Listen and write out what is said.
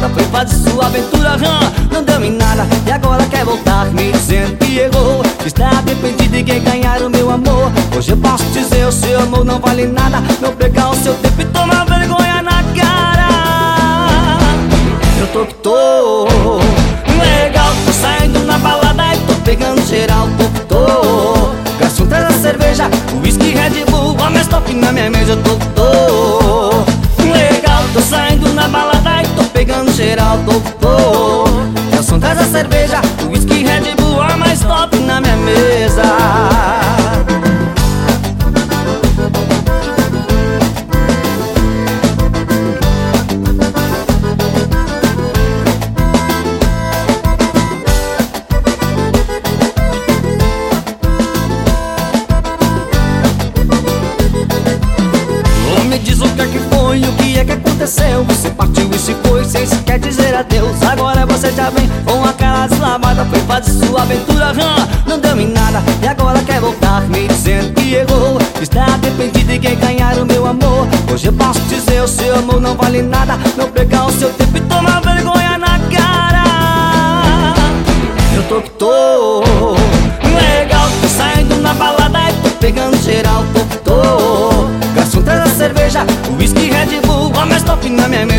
lavada, foi fazer sua aventura, não deu em nada. E agora quer voltar me dizendo que errou, que está arrependido e quer ganhar o meu amor. Hoje eu posso dizer, o seu amor não vale nada. Não pegar o seu tempo e tomar vergonha na cara. Eu tô que tô legal, tô saindo na balada e tô pegando geral. Tô que tô, garçom traz a cerveja, whisky, Red Bull, ó, mais top na minha mesa. Eu tô que tô legal, tô saindo na balada e tô pegando geral. Tô que tô, garçom traz a cerveja, whisky, Red Bull, ó, mais top na minha mesa. O que é que aconteceu? Você partiu e se foi sem sequer dizer adeus. Agora você já vem com a cara deslavada, foi fazer sua aventura, não deu em nada. E agora quer voltar me dizendo que errou, que está arrependido e quer ganhar o meu amor. Hoje eu posso dizer, o seu amor não vale nada. Não pegar o seu tempo e tomar vergonha na cara. Eu tô que tô legal, tô saindo na balada e tô pegando geral. Tô que tô, garçom traz a cerveja, whisky, Red Bull, ó, mais top na minha mesa.